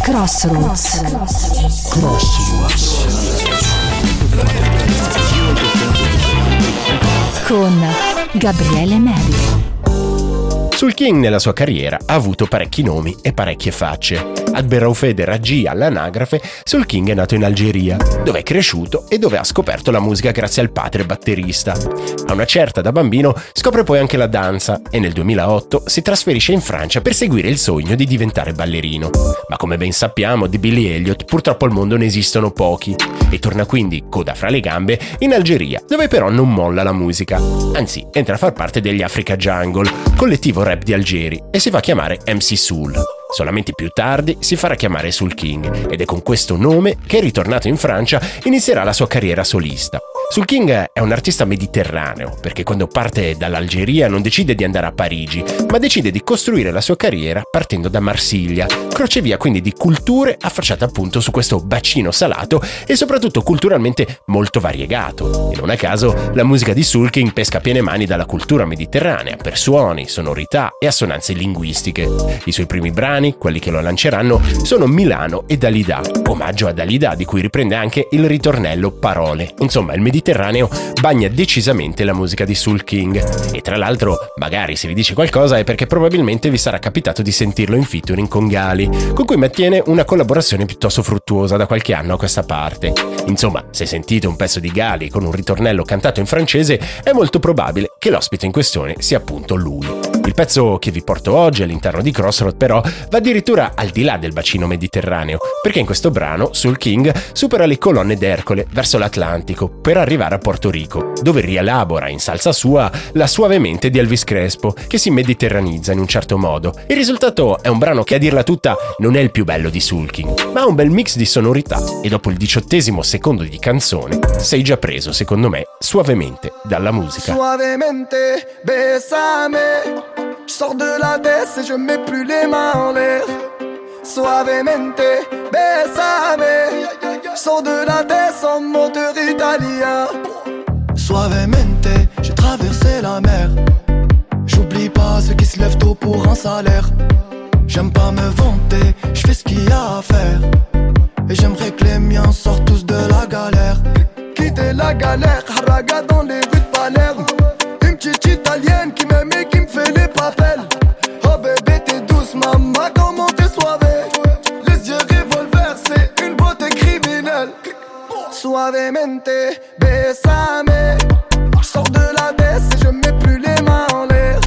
Crossroads. Con Gabriele Meli. Soul King nella sua carriera ha avuto parecchi nomi e parecchie facce. Ad Berraufede Raggi all'anagrafe, Soul King è nato in Algeria, dove è cresciuto e dove ha scoperto la musica grazie al padre batterista. A una certa, da bambino, scopre poi anche la danza e nel 2008 si trasferisce in Francia per seguire il sogno di diventare ballerino. Ma come ben sappiamo, di Billy Elliot purtroppo al mondo ne esistono pochi e torna quindi, coda fra le gambe, in Algeria, dove però non molla la musica. Anzi, entra a far parte degli Africa Jungle, collettivo rap di Algeri, e si fa chiamare MC Soul. Solamente più tardi si farà chiamare Soul King ed è con questo nome che, ritornato in Francia, inizierà la sua carriera solista. Soul King è un artista mediterraneo perché quando parte dall'Algeria non decide di andare a Parigi, ma decide di costruire la sua carriera partendo da Marsiglia, crocevia quindi di culture affacciate appunto su questo bacino salato e soprattutto culturalmente molto variegato. E non a caso la musica di Soul King pesca a piene mani dalla cultura mediterranea per suoni, sonorità e assonanze linguistiche. I suoi primi brani, quelli che lo lanceranno, sono Milano e Dalida, omaggio a Dalida di cui riprende anche il ritornello Parole. Insomma, il Mediterraneo bagna decisamente la musica di Soul King e tra l'altro, magari se vi dice qualcosa è perché probabilmente vi sarà capitato di sentirlo in featuring con Gali, con cui mantiene una collaborazione piuttosto fruttuosa da qualche anno a questa parte. Insomma, se sentite un pezzo di Gali con un ritornello cantato in francese, è molto probabile che l'ospite in questione sia appunto lui. Il pezzo che vi porto oggi all'interno di Crossroad però va addirittura al di là del bacino mediterraneo, perché in questo brano Soul King supera le colonne d'Ercole verso l'Atlantico per arrivare a Porto Rico, dove rielabora in salsa sua la Suavemente di Elvis Crespo, che si mediterranizza in un certo modo. Il risultato è un brano che, a dirla tutta, non è il più bello di Soul King, ma ha un bel mix di sonorità e dopo il 18° secondo di canzone sei già preso, secondo me, suavemente dalla musica. Suavemente, besame. Je sors de la tête et je mets plus les mains en l'air. Suavemente, besame. Je sors de la tête en moteur italien. Suavemente, j'ai traversé la mer. J'oublie pas ceux qui se lèvent tôt pour un salaire. J'aime pas me vanter, je fais ce qu'il y a à faire. Et j'aimerais que les miens sortent tous de la galère. Quitter la galère, haraga dans les rues de Palerme. Une petite italienne qui m'aime et qui me fait les papels. Oh bébé t'es douce maman, comment t'es soivée. Les yeux revolver, c'est une beauté criminelle. Suavemente, besame. Je sors de la baisse et je mets plus les mains en l'air.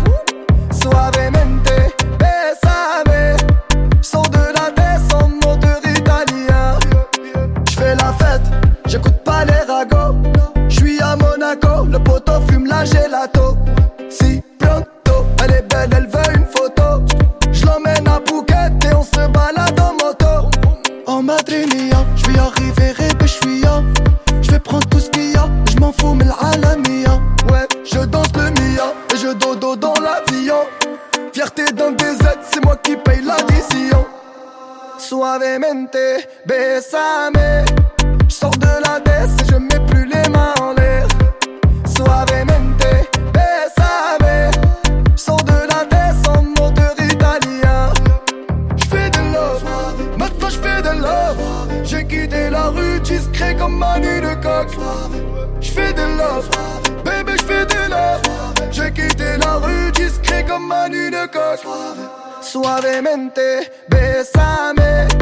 Suavemente, besame. Je sors de la baisse en moteur italien. Je fais la fête, j'écoute pas les ragots. Je suis à Monaco, le poteau fume la gelato. Si pronto, elle est belle, elle veut une photo. Je l'emmène à Phuket et on se balade en moto. En Madrinia, je vais arriver Rebéchouia. Je vais prendre tout ce qu'il y a, je m'en fous mais l'alamia. Ouais, je danse le Mia et je dodo dans l'avion. Fierté d'un DZ, c'est moi qui paye l'addition. Suavemente, besame. Je sors de la baisse et je mets plus les mains en l'air. Suavemente, besame. Je sors de la baisse en moteur italien. Je fais de love, maintenant je fais de love. J'ai quitté la rue discret comme Manu de Coq. Je fais de love, bébé je fais de love. J'ai quitté la rue discret comme Manu de Coq. Suavemente, besame.